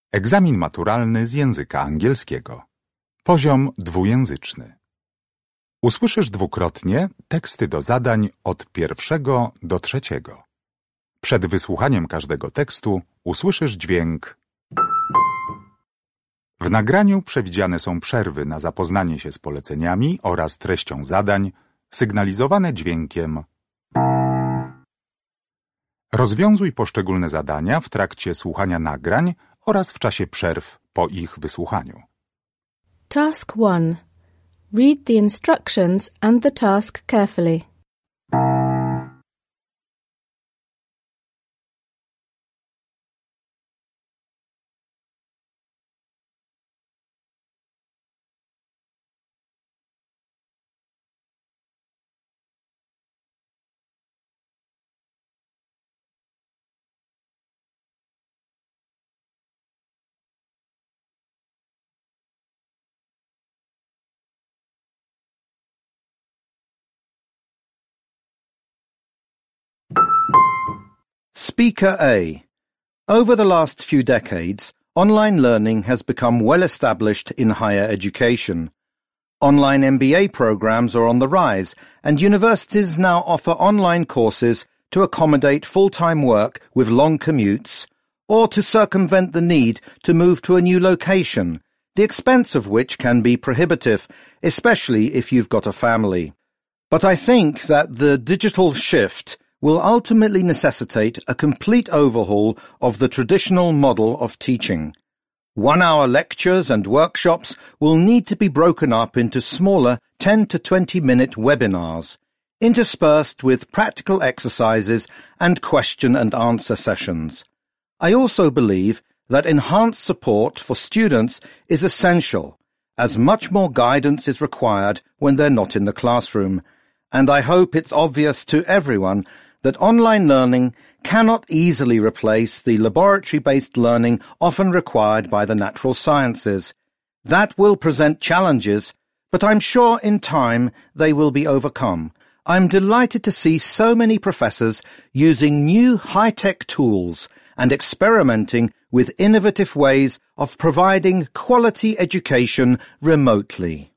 Egzamin maturalny z języka angielskiego. Poziom dwujęzyczny. Usłyszysz dwukrotnie teksty do zadań od 1 do 3. Przed wysłuchaniem każdego tekstu usłyszysz dźwięk. W nagraniu przewidziane są przerwy na zapoznanie się z poleceniami oraz treścią zadań, sygnalizowane dźwiękiem. Rozwiązuj poszczególne zadania w trakcie słuchania nagrań oraz w czasie przerw po ich wysłuchaniu. Task 1. Read the instructions and the task carefully. Speaker A. Over the last few decades, online learning has become well established in higher education. Online MBA programs are on the rise, and universities now offer online courses to accommodate full-time work with long commutes, or to circumvent the need to move to a new location, the expense of which can be prohibitive, especially if you've got a family. But I think that the digital shift will ultimately necessitate a complete overhaul of the traditional model of teaching. 1-hour lectures and workshops will need to be broken up into smaller 10 to 20-minute webinars, interspersed with practical exercises and question and answer sessions. I also believe that enhanced support for students is essential, as much more guidance is required when they're not in the classroom, and I hope it's obvious to everyone that online learning cannot easily replace the laboratory-based learning often required by the natural sciences. That will present challenges, but I'm sure in time they will be overcome. I'm delighted to see so many professors using new high-tech tools and experimenting with innovative ways of providing quality education remotely.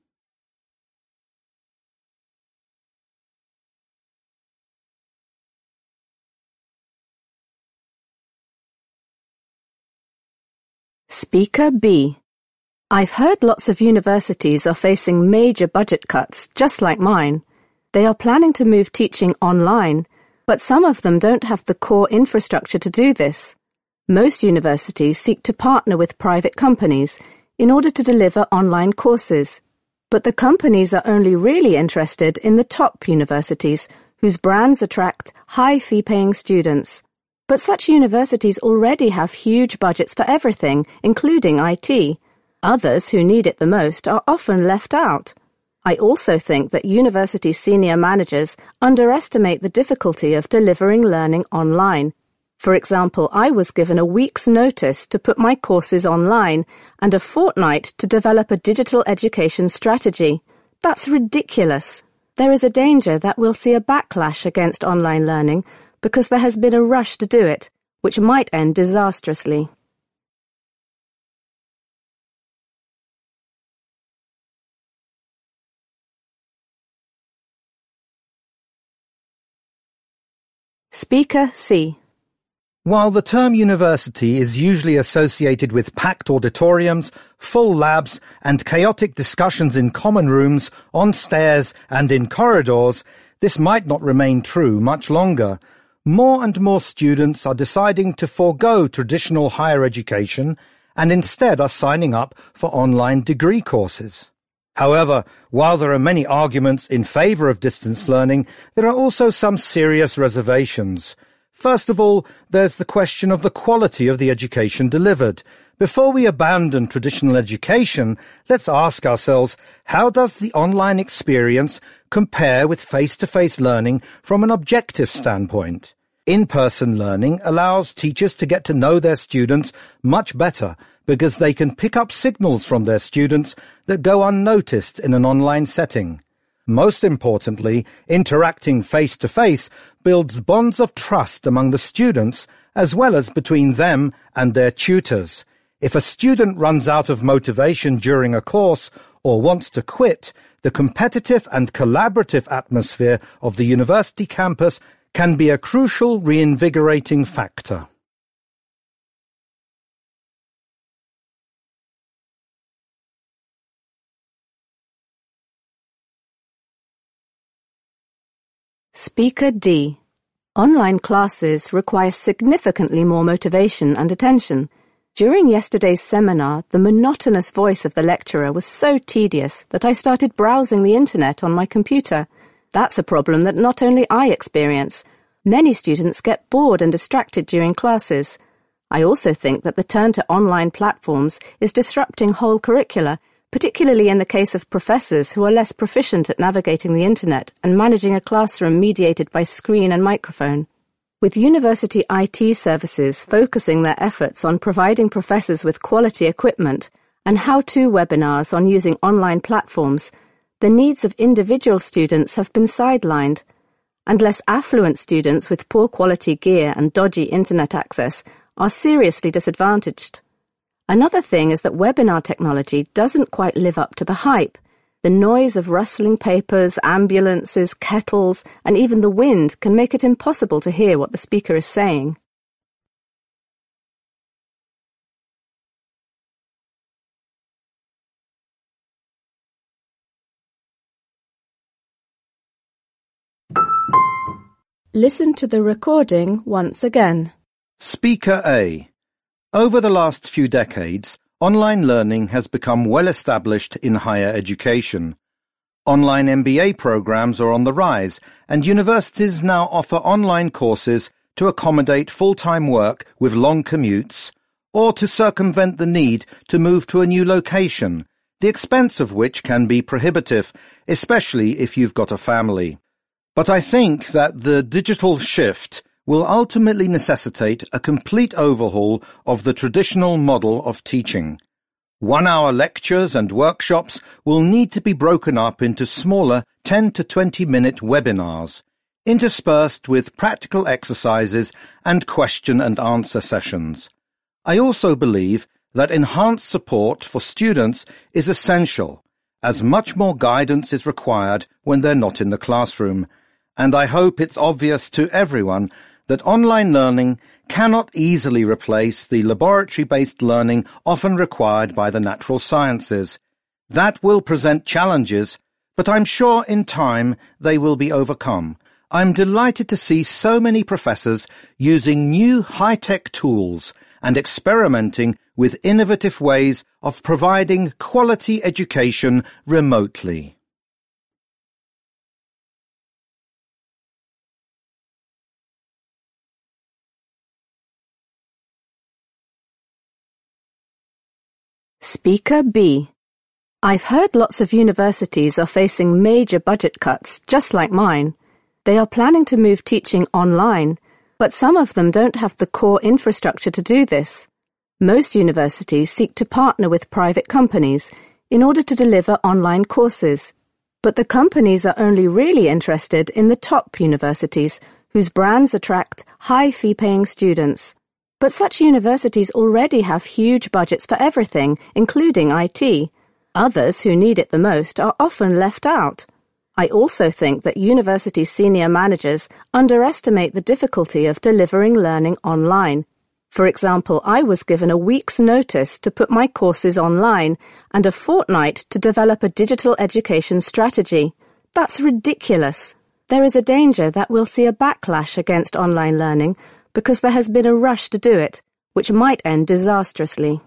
Speaker B. I've heard lots of universities are facing major budget cuts, just like mine. They are planning to move teaching online, but some of them don't have the core infrastructure to do this. Most universities seek to partner with private companies in order to deliver online courses, but the companies are only really interested in the top universities, whose brands attract high fee-paying students. But such universities already have huge budgets for everything, including IT. Others who need it the most are often left out. I also think that university senior managers underestimate the difficulty of delivering learning online. For example, I was given a week's notice to put my courses online and a fortnight to develop a digital education strategy. That's ridiculous. There is a danger that we'll see a backlash against online learning because there has been a rush to do it, which might end disastrously. Speaker C. While the term university is usually associated with packed auditoriums, full labs, and chaotic discussions in common rooms, on stairs, and in corridors, this might not remain true much longer. More and more students are deciding to forego traditional higher education and instead are signing up for online degree courses. However, while there are many arguments in favor of distance learning, there are also some serious reservations. First of all, there's the question of the quality of the education delivered. Before we abandon traditional education, let's ask ourselves, how does the online experience compare with face-to-face learning from an objective standpoint? In-person learning allows teachers to get to know their students much better because they can pick up signals from their students that go unnoticed in an online setting. Most importantly, interacting face-to-face builds bonds of trust among the students as well as between them and their tutors. If a student runs out of motivation during a course or wants to quit, the competitive and collaborative atmosphere of the university campus can be a crucial reinvigorating factor. Speaker D. Online classes require significantly more motivation and attention. During yesterday's seminar, the monotonous voice of the lecturer was so tedious that I started browsing the internet on my computer. That's a problem that not only I experience. Many students get bored and distracted during classes. I also think that the turn to online platforms is disrupting whole curricula, particularly in the case of professors who are less proficient at navigating the internet and managing a classroom mediated by screen and microphone. With university IT services focusing their efforts on providing professors with quality equipment and how-to webinars on using online platforms, the needs of individual students have been sidelined, and less affluent students with poor quality gear and dodgy internet access are seriously disadvantaged. Another thing is that webinar technology doesn't quite live up to the hype. The noise of rustling papers, ambulances, kettles, and even the wind can make it impossible to hear what the speaker is saying. Listen to the recording once again. Speaker A. Over the last few decades, online learning has become well established in higher education. Online MBA programs are on the rise, and universities now offer online courses to accommodate full-time work with long commutes, or to circumvent the need to move to a new location, the expense of which can be prohibitive, especially if you've got a family. But I think that the digital shift will ultimately necessitate a complete overhaul of the traditional model of teaching. 1-hour lectures and workshops will need to be broken up into smaller 10 to 20-minute webinars, interspersed with practical exercises and question and answer sessions. I also believe that enhanced support for students is essential, as much more guidance is required when they're not in the classroom, and I hope it's obvious to everyone that online learning cannot easily replace the laboratory-based learning often required by the natural sciences. That will present challenges, but I'm sure in time they will be overcome. I'm delighted to see so many professors using new high-tech tools and experimenting with innovative ways of providing quality education remotely. Speaker B. I've heard lots of universities are facing major budget cuts, just like mine. They are planning to move teaching online, but some of them don't have the core infrastructure to do this. Most universities seek to partner with private companies in order to deliver online courses, but the companies are only really interested in the top universities, whose brands attract high fee-paying students. But such universities already have huge budgets for everything, including IT. Others who need it the most are often left out. I also think that university senior managers underestimate the difficulty of delivering learning online. For example, I was given a week's notice to put my courses online and a fortnight to develop a digital education strategy. That's ridiculous. There is a danger that we'll see a backlash against online learning because there has been a rush to do it, which might end disastrously.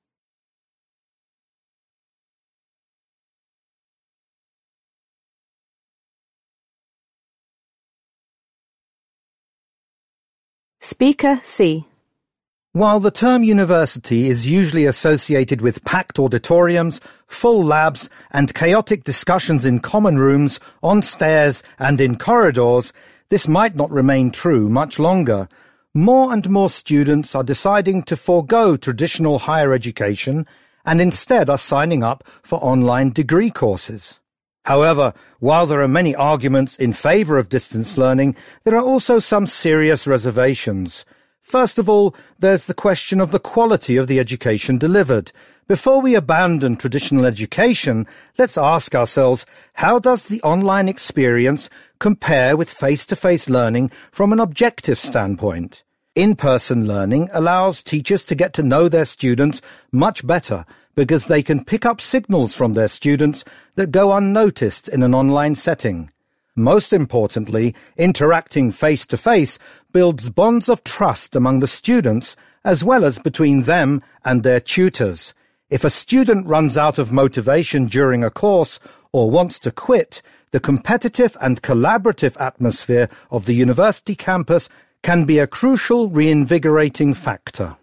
Speaker C. While the term university is usually associated with packed auditoriums, full labs, and chaotic discussions in common rooms, on stairs, and in corridors, this might not remain true much longer. More and more students are deciding to forego traditional higher education and instead are signing up for online degree courses. However, while there are many arguments in favor of distance learning, there are also some serious reservations. First of all, there's the question of the quality of the education delivered. Before we abandon traditional education, let's ask ourselves, how does the online experience compare with face-to-face learning from an objective standpoint? In-person learning allows teachers to get to know their students much better because they can pick up signals from their students that go unnoticed in an online setting. Most importantly, interacting face-to-face builds bonds of trust among the students as well as between them and their tutors. If a student runs out of motivation during a course or wants to quit, the competitive and collaborative atmosphere of the university campus can be a crucial reinvigorating factor.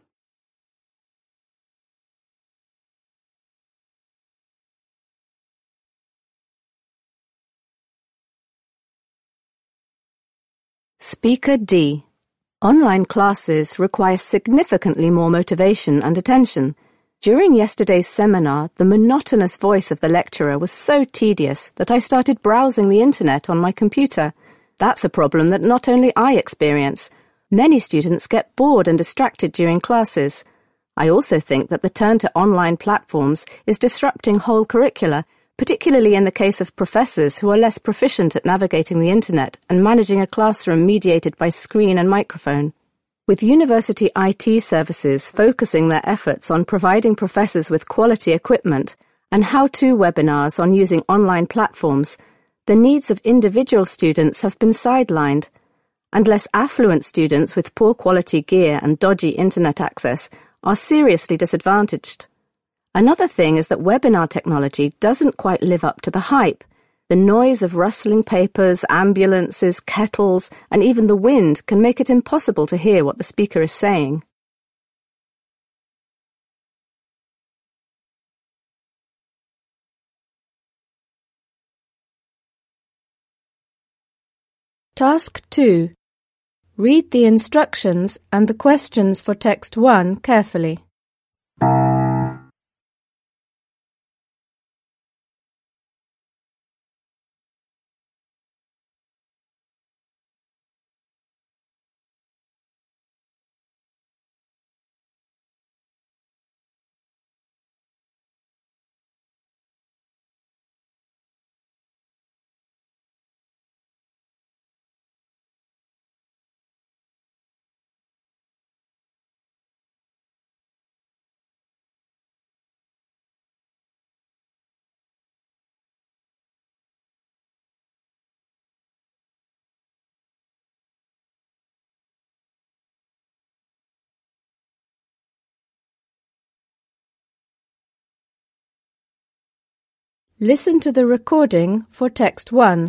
Speaker D. Online classes require significantly more motivation and attention. During yesterday's seminar, the monotonous voice of the lecturer was so tedious that I started browsing the internet on my computer. That's a problem that not only I experience. Many students get bored and distracted during classes. I also think that the turn to online platforms is disrupting whole curricula, particularly in the case of professors who are less proficient at navigating the internet and managing a classroom mediated by screen and microphone. With university IT services focusing their efforts on providing professors with quality equipment and how-to webinars on using online platforms, the needs of individual students have been sidelined, and less affluent students with poor quality gear and dodgy internet access are seriously disadvantaged. Another thing is that webinar technology doesn't quite live up to the hype. The noise of rustling papers, ambulances, kettles, and even the wind can make it impossible to hear what the speaker is saying. Task 2. Read the instructions and the questions for text 1 carefully. Listen to the recording for text 1.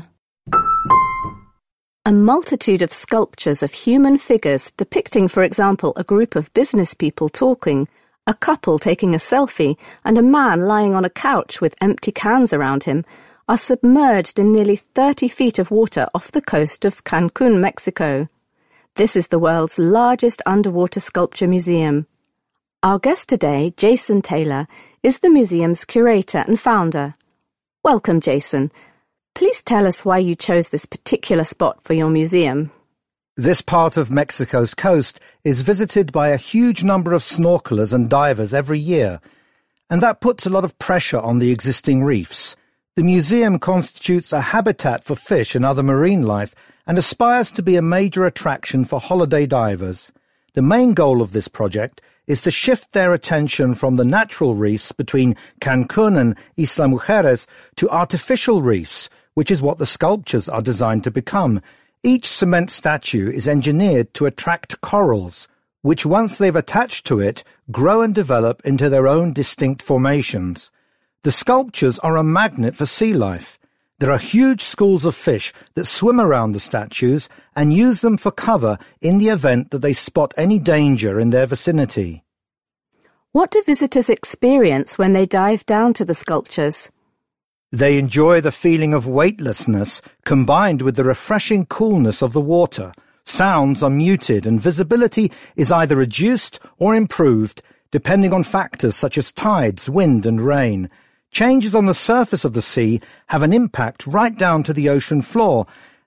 A multitude of sculptures of human figures depicting, for example, a group of business people talking, a couple taking a selfie, and a man lying on a couch with empty cans around him, are submerged in nearly 30 feet of water off the coast of Cancun, Mexico. This is the world's largest underwater sculpture museum. Our guest today, Jason Taylor, is the museum's curator and founder. Welcome, Jason. Please tell us why you chose this particular spot for your museum. This part of Mexico's coast is visited by a huge number of snorkelers and divers every year, and that puts a lot of pressure on the existing reefs. The museum constitutes a habitat for fish and other marine life and aspires to be a major attraction for holiday divers. The main goal of this project is to shift their attention from the natural reefs between Cancun and Isla Mujeres to artificial reefs, which is what the sculptures are designed to become. Each cement statue is engineered to attract corals, which once they've attached to it, grow and develop into their own distinct formations. The sculptures are a magnet for sea life. There are huge schools of fish that swim around the statues and use them for cover in the event that they spot any danger in their vicinity. What do visitors experience when they dive down to the sculptures? They enjoy the feeling of weightlessness combined with the refreshing coolness of the water. Sounds are muted and visibility is either reduced or improved depending on factors such as tides, wind and rain. Changes on the surface of the sea have an impact right down to the ocean floor.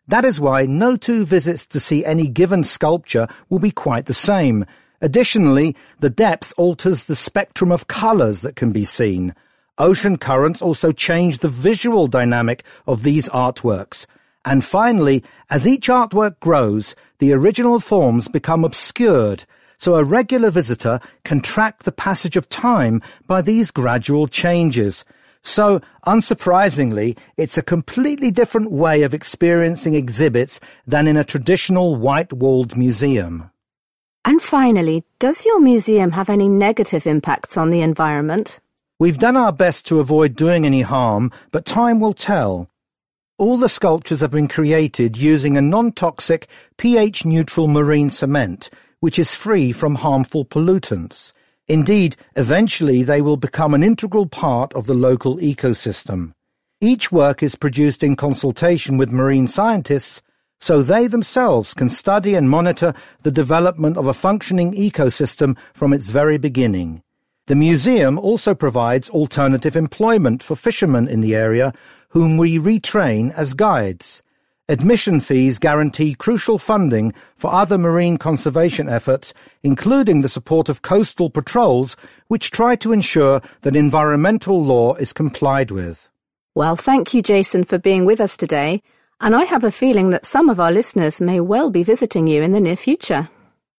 That is why no two visits to see any given sculpture will be quite the same. Additionally, the depth alters the spectrum of colors that can be seen. Ocean currents also change the visual dynamic of these artworks. And finally, as each artwork grows, the original forms become obscured, so a regular visitor can track the passage of time by these gradual changes. So, unsurprisingly, it's a completely different way of experiencing exhibits than in a traditional white-walled museum. And finally, does your museum have any negative impacts on the environment? We've done our best to avoid doing any harm, but time will tell. All the sculptures have been created using a non-toxic, pH-neutral marine cement, which is free from harmful pollutants. Indeed, eventually they will become an integral part of the local ecosystem. Each work is produced in consultation with marine scientists, so they themselves can study and monitor the development of a functioning ecosystem from its very beginning. The museum also provides alternative employment for fishermen in the area, whom we retrain as guides. Admission fees guarantee crucial funding for other marine conservation efforts, including the support of coastal patrols, which try to ensure that environmental law is complied with. Well, thank you, Jason, for being with us today, and I have a feeling that some of our listeners may well be visiting you in the near future.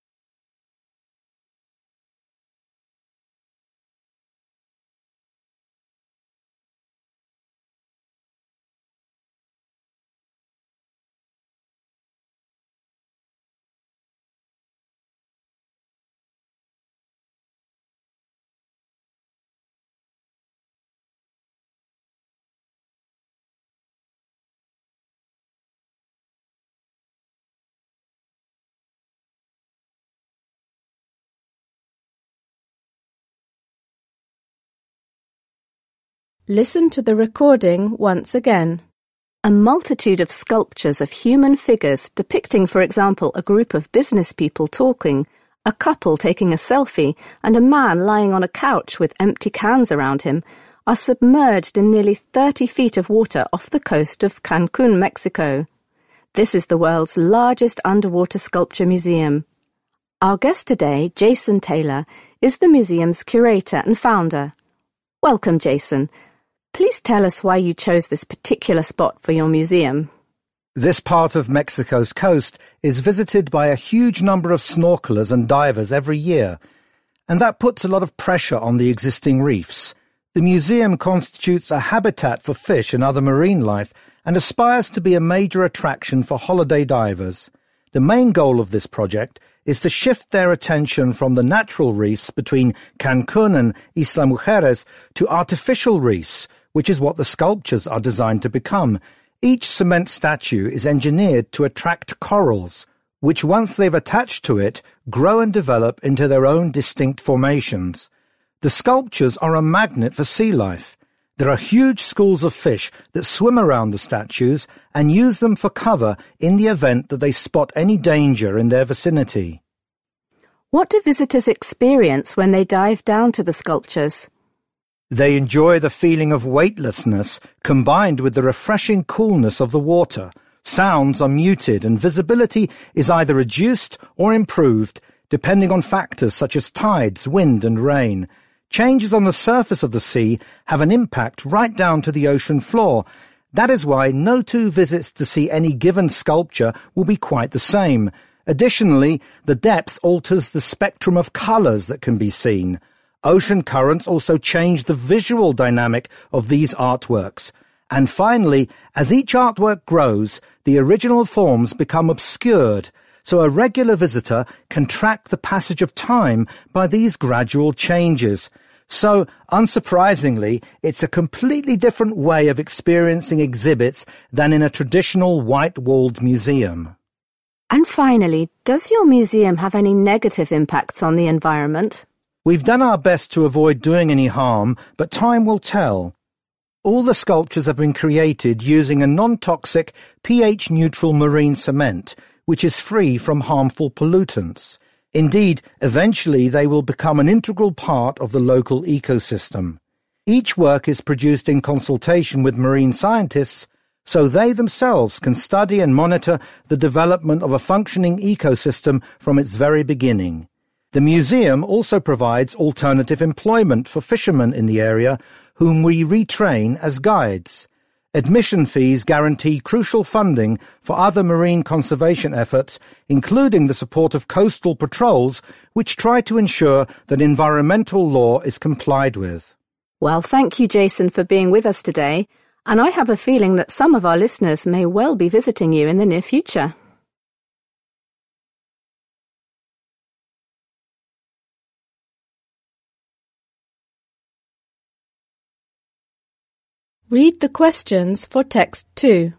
Listen to the recording once again. A multitude of sculptures of human figures depicting, for example, a group of business people talking, a couple taking a selfie, and a man lying on a couch with empty cans around him, are submerged in nearly 30 feet of water off the coast of Cancun, Mexico. This is the world's largest underwater sculpture museum. Our guest today, Jason Taylor, is the museum's curator and founder. Welcome, Jason. Please tell us why you chose this particular spot for your museum. This part of Mexico's coast is visited by a huge number of snorkelers and divers every year, and that puts a lot of pressure on the existing reefs. The museum constitutes a habitat for fish and other marine life and aspires to be a major attraction for holiday divers. The main goal of this project is to shift their attention from the natural reefs between Cancun and Isla Mujeres to artificial reefs, which is what the sculptures are designed to become. Each cement statue is engineered to attract corals, which once they've attached to it, grow and develop into their own distinct formations. The sculptures are a magnet for sea life. There are huge schools of fish that swim around the statues and use them for cover in the event that they spot any danger in their vicinity. What do visitors experience when they dive down to the sculptures? They enjoy the feeling of weightlessness combined with the refreshing coolness of the water. Sounds are muted and visibility is either reduced or improved, depending on factors such as tides, wind and rain. Changes on the surface of the sea have an impact right down to the ocean floor. That is why no two visits to see any given sculpture will be quite the same. Additionally, the depth alters the spectrum of colors that can be seen. Ocean currents also change the visual dynamic of these artworks. And finally, as each artwork grows, the original forms become obscured, so a regular visitor can track the passage of time by these gradual changes. So, unsurprisingly, it's a completely different way of experiencing exhibits than in a traditional white-walled museum. And finally, does your museum have any negative impacts on the environment? We've done our best to avoid doing any harm, but time will tell. All the sculptures have been created using a non-toxic, pH-neutral marine cement, which is free from harmful pollutants. Indeed, eventually they will become an integral part of the local ecosystem. Each work is produced in consultation with marine scientists, so they themselves can study and monitor the development of a functioning ecosystem from its very beginning. The museum also provides alternative employment for fishermen in the area, whom we retrain as guides. Admission fees guarantee crucial funding for other marine conservation efforts, including the support of coastal patrols, which try to ensure that environmental law is complied with. Well, thank you, Jason, for being with us today, and I have a feeling that some of our listeners may well be visiting you in the near future. Read the questions for text 2.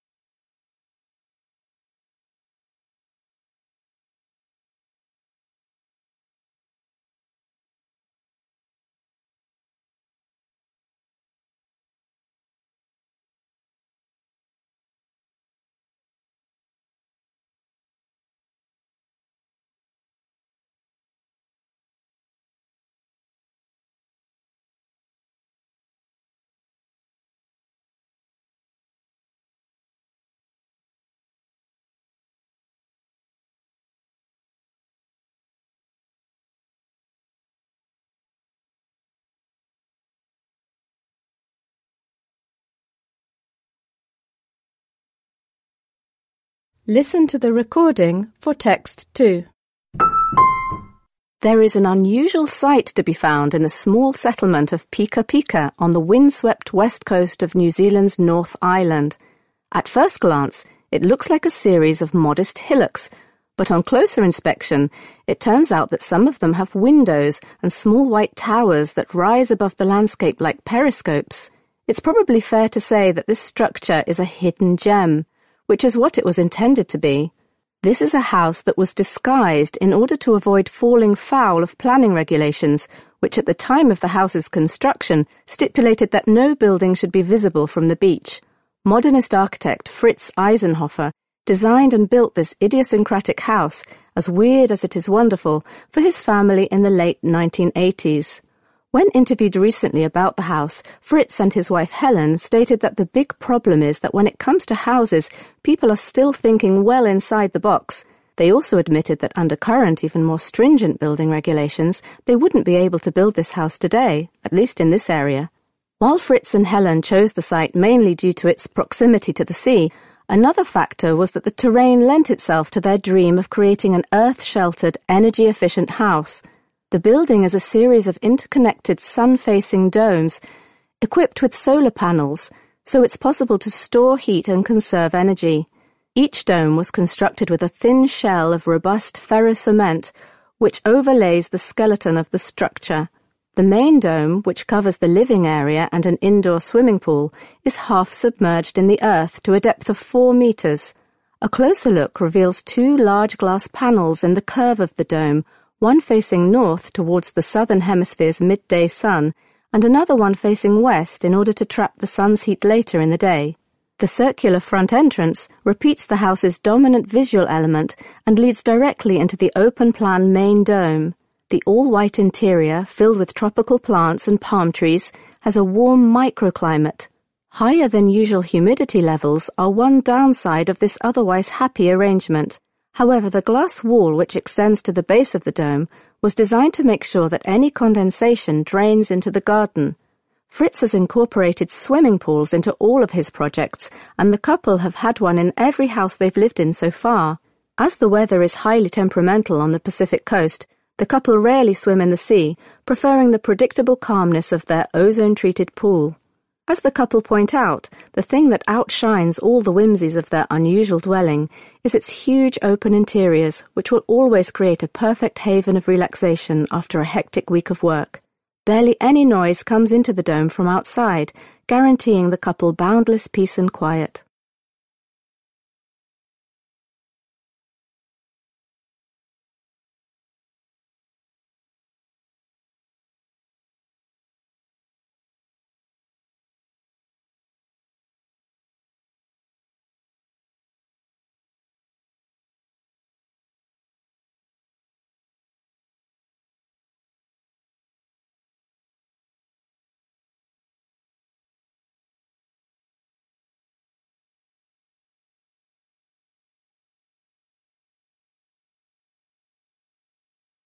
Listen to the recording for text 2. There is an unusual sight to be found in the small settlement of Pika Pika on the windswept west coast of New Zealand's North Island. At first glance, it looks like a series of modest hillocks, but on closer inspection, it turns out that some of them have windows and small white towers that rise above the landscape like periscopes. It's probably fair to say that this structure is a hidden gem, which is what it was intended to be. This is a house that was disguised in order to avoid falling foul of planning regulations, which at the time of the house's construction stipulated that no building should be visible from the beach. Modernist architect Fritz Eisenhofer designed and built this idiosyncratic house, as weird as it is wonderful, for his family in the late 1980s. When interviewed recently about the house, Fritz and his wife Helen stated that the big problem is that when it comes to houses, people are still thinking well inside the box. They also admitted that under current, even more stringent building regulations, they wouldn't be able to build this house today, at least in this area. While Fritz and Helen chose the site mainly due to its proximity to the sea, another factor was that the terrain lent itself to their dream of creating an earth-sheltered, energy-efficient house. The building is a series of interconnected sun-facing domes, equipped with solar panels, so it's possible to store heat and conserve energy. Each dome was constructed with a thin shell of robust ferrocement, which overlays the skeleton of the structure. The main dome, which covers the living area and an indoor swimming pool, is half submerged in the earth to a depth of 4 meters. A closer look reveals 2 large glass panels in the curve of the dome, one facing north towards the southern hemisphere's midday sun, and another one facing west in order to trap the sun's heat later in the day. The circular front entrance repeats the house's dominant visual element and leads directly into the open-plan main dome. The all-white interior, filled with tropical plants and palm trees, has a warm microclimate. Higher than usual humidity levels are one downside of this otherwise happy arrangement. However, the glass wall which extends to the base of the dome was designed to make sure that any condensation drains into the garden. Fritz has incorporated swimming pools into all of his projects, and the couple have had one in every house they've lived in so far. As the weather is highly temperamental on the Pacific coast, the couple rarely swim in the sea, preferring the predictable calmness of their ozone-treated pool. As the couple point out, the thing that outshines all the whimsies of their unusual dwelling is its huge open interiors, which will always create a perfect haven of relaxation after a hectic week of work. Barely any noise comes into the dome from outside, guaranteeing the couple boundless peace and quiet.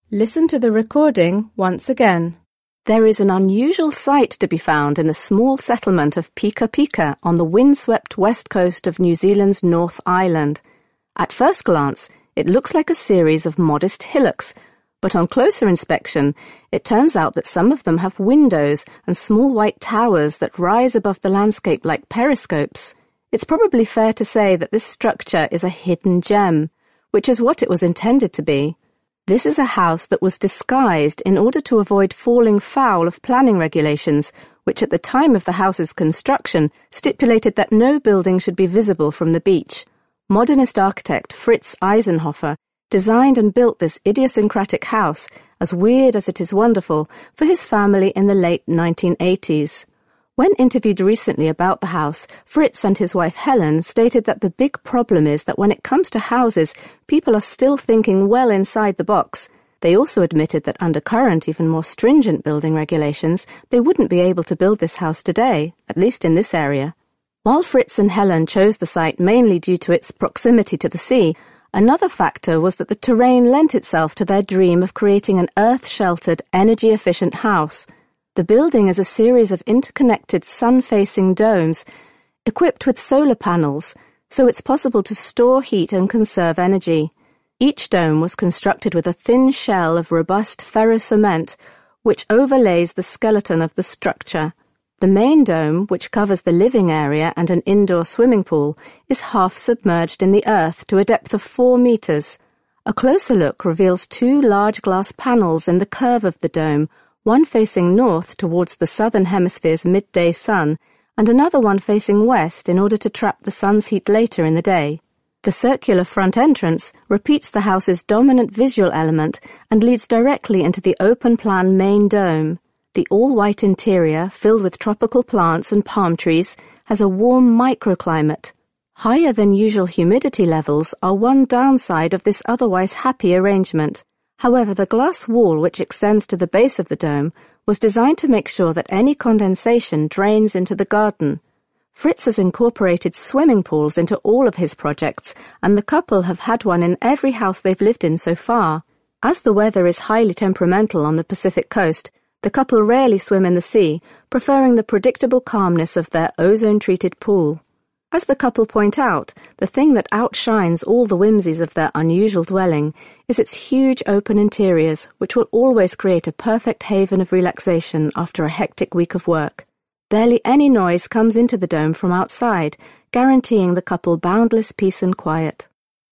Listen to the recording once again. There is an unusual sight to be found in the small settlement of Pika Pika on the windswept west coast of New Zealand's North Island. At first glance, it looks like a series of modest hillocks, but on closer inspection, it turns out that some of them have windows and small white towers that rise above the landscape like periscopes. It's probably fair to say that this structure is a hidden gem, which is what it was intended to be. This is a house that was disguised in order to avoid falling foul of planning regulations, which at the time of the house's construction stipulated that no building should be visible from the beach. Modernist architect Fritz Eisenhofer designed and built this idiosyncratic house, as weird as it is wonderful, for his family in the late 1980s. When interviewed recently about the house, Fritz and his wife Helen stated that the big problem is that when it comes to houses, people are still thinking well inside the box. They also admitted that under current, even more stringent building regulations, they wouldn't be able to build this house today, at least in this area. While Fritz and Helen chose the site mainly due to its proximity to the sea, another factor was that the terrain lent itself to their dream of creating an earth-sheltered, energy-efficient house. The building is a series of interconnected sun-facing domes, equipped with solar panels, so it's possible to store heat and conserve energy. Each dome was constructed with a thin shell of robust ferrocement, which overlays the skeleton of the structure. The main dome, which covers the living area and an indoor swimming pool, is half submerged in the earth to a depth of 4 meters. A closer look reveals 2 large glass panels in the curve of the dome, one facing north towards the southern hemisphere's midday sun, and another one facing west in order to trap the sun's heat later in the day. The circular front entrance repeats the house's dominant visual element and leads directly into the open-plan main dome. The all-white interior, filled with tropical plants and palm trees, has a warm microclimate. Higher than usual humidity levels are one downside of this otherwise happy arrangement. However, the glass wall which extends to the base of the dome was designed to make sure that any condensation drains into the garden. Fritz has incorporated swimming pools into all of his projects, and the couple have had one in every house they've lived in so far. As the weather is highly temperamental on the Pacific coast, the couple rarely swim in the sea, preferring the predictable calmness of their ozone-treated pool. As the couple point out, the thing that outshines all the whimsies of their unusual dwelling is its huge open interiors, which will always create a perfect haven of relaxation after a hectic week of work. Barely any noise comes into the dome from outside, guaranteeing the couple boundless peace and quiet.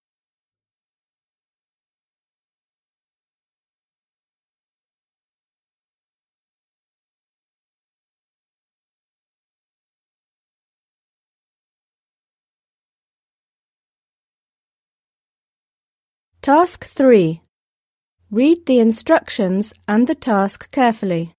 Task 3. Read the instructions and the task carefully.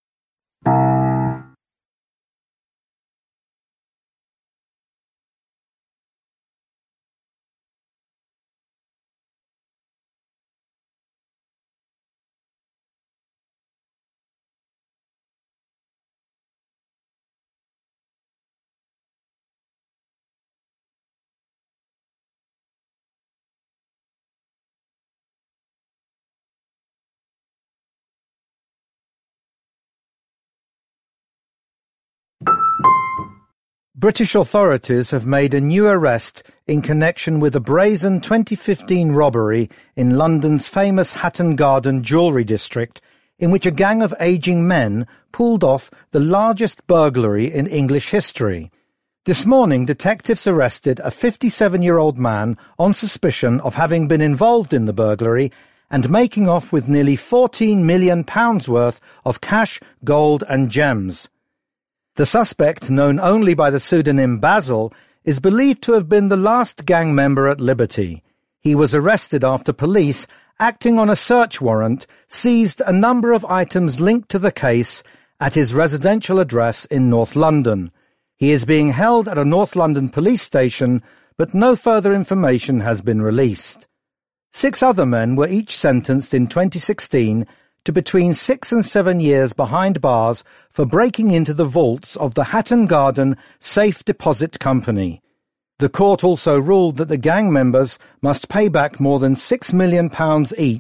British authorities have made a new arrest in connection with a brazen 2015 robbery in London's famous Hatton Garden jewellery district, in which a gang of ageing men pulled off the largest burglary in English history. This morning, detectives arrested a 57-year-old man on suspicion of having been involved in the burglary and making off with nearly £14 million worth of cash, gold and gems. The suspect, known only by the pseudonym Basil, is believed to have been the last gang member at liberty. He was arrested after police, acting on a search warrant, seized a number of items linked to the case at his residential address in North London. He is being held at a North London police station, but no further information has been released. 6 other men were each sentenced in 2016 to between 6 and 7 years behind bars for breaking into the vaults of the Hatton Garden Safe Deposit Company. The court also ruled that the gang members must pay back more than £6 million each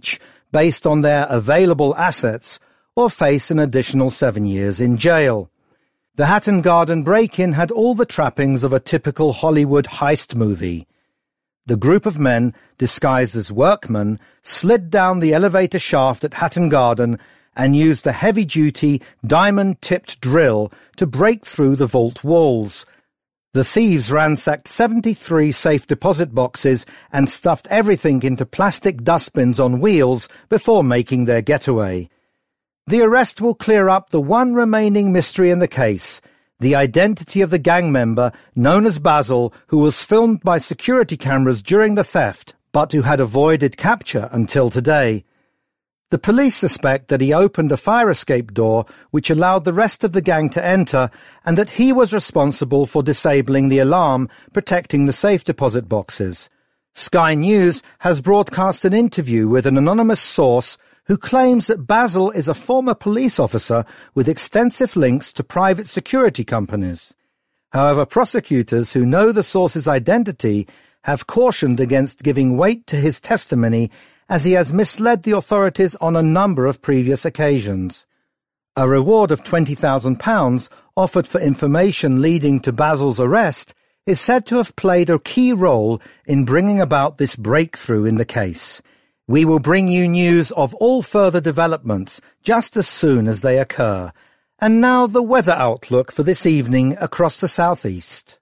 based on their available assets or face an additional 7 years in jail. The Hatton Garden break-in had all the trappings of a typical Hollywood heist movie. The group of men, disguised as workmen, slid down the elevator shaft at Hatton Garden and used a heavy-duty, diamond-tipped drill to break through the vault walls. The thieves ransacked 73 safe deposit boxes and stuffed everything into plastic dustbins on wheels before making their getaway. The arrest will clear up the one remaining mystery in the case, the identity of the gang member known as Basil, who was filmed by security cameras during the theft, but who had avoided capture until today. The police suspect that he opened a fire escape door which allowed the rest of the gang to enter, and that he was responsible for disabling the alarm protecting the safe deposit boxes. Sky News has broadcast an interview with an anonymous source who claims that Basil is a former police officer with extensive links to private security companies. However, prosecutors who know the source's identity have cautioned against giving weight to his testimony, as he has misled the authorities on a number of previous occasions. A reward of £20,000 offered for information leading to Basil's arrest is said to have played a key role in bringing about this breakthrough in the case. We will bring you news of all further developments just as soon as they occur. And now the weather outlook for this evening across the southeast.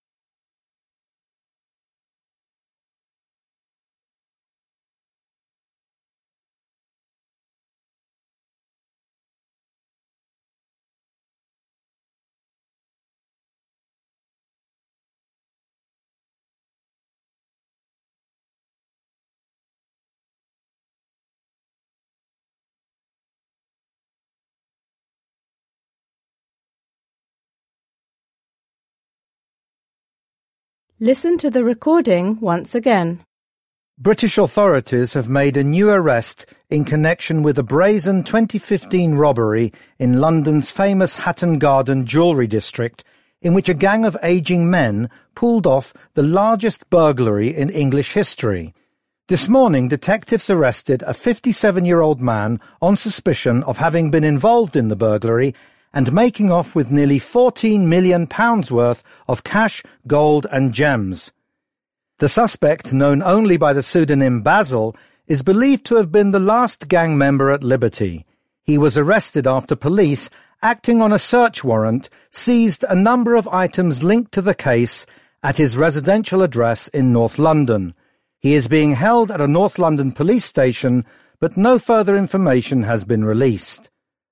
Listen to the recording once again. British authorities have made a new arrest in connection with a brazen 2015 robbery in London's famous Hatton Garden jewellery district, in which a gang of ageing men pulled off the largest burglary in English history. This morning, detectives arrested a 57-year-old man on suspicion of having been involved in the burglary and making off with nearly £14 million worth of cash, gold and gems. The suspect, known only by the pseudonym Basil, is believed to have been the last gang member at liberty. He was arrested after police, acting on a search warrant, seized a number of items linked to the case at his residential address in North London. He is being held at a North London police station, but no further information has been released.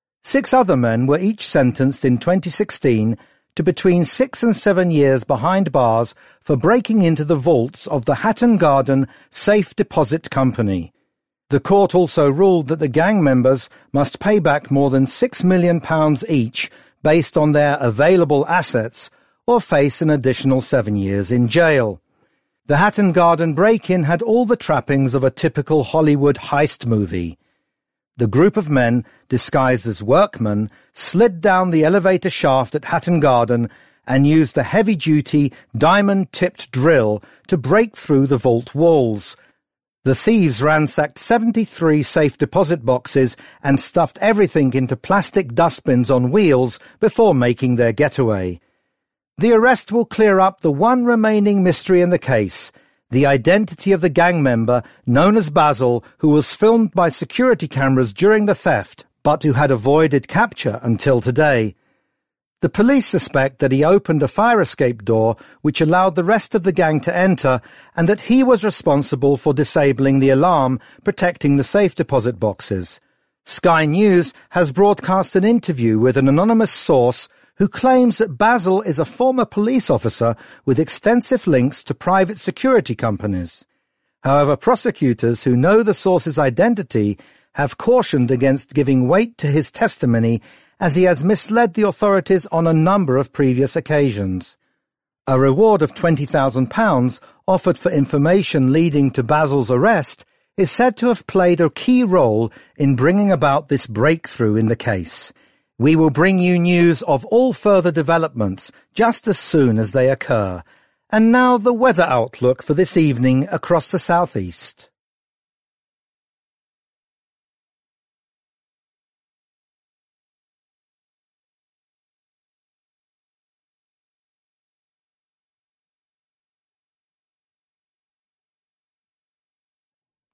6 other men were each sentenced in 2016 to between 6 and 7 years behind bars for breaking into the vaults of the Hatton Garden Safe Deposit Company. The court also ruled that the gang members must pay back more than £6 million each based on their available assets or face an additional 7 years in jail. The Hatton Garden break-in had all the trappings of a typical Hollywood heist movie. The group of men, disguised as workmen, slid down the elevator shaft at Hatton Garden and used a heavy-duty, diamond-tipped drill to break through the vault walls. The thieves ransacked 73 safe deposit boxes and stuffed everything into plastic dustbins on wheels before making their getaway. The arrest will clear up the one remaining mystery in the case, the identity of the gang member known as Basil, who was filmed by security cameras during the theft, but who had avoided capture until today. The police suspect that he opened a fire escape door which allowed the rest of the gang to enter, and that he was responsible for disabling the alarm protecting the safe deposit boxes. Sky News has broadcast an interview with an anonymous source who claims that Basil is a former police officer with extensive links to private security companies. However, prosecutors who know the source's identity have cautioned against giving weight to his testimony, as he has misled the authorities on a number of previous occasions. A reward of £20,000 offered for information leading to Basil's arrest is said to have played a key role in bringing about this breakthrough in the case. We will bring you news of all further developments just as soon as they occur. And now the weather outlook for this evening across the southeast.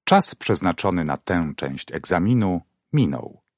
Czas przeznaczony na tę część egzaminu minął.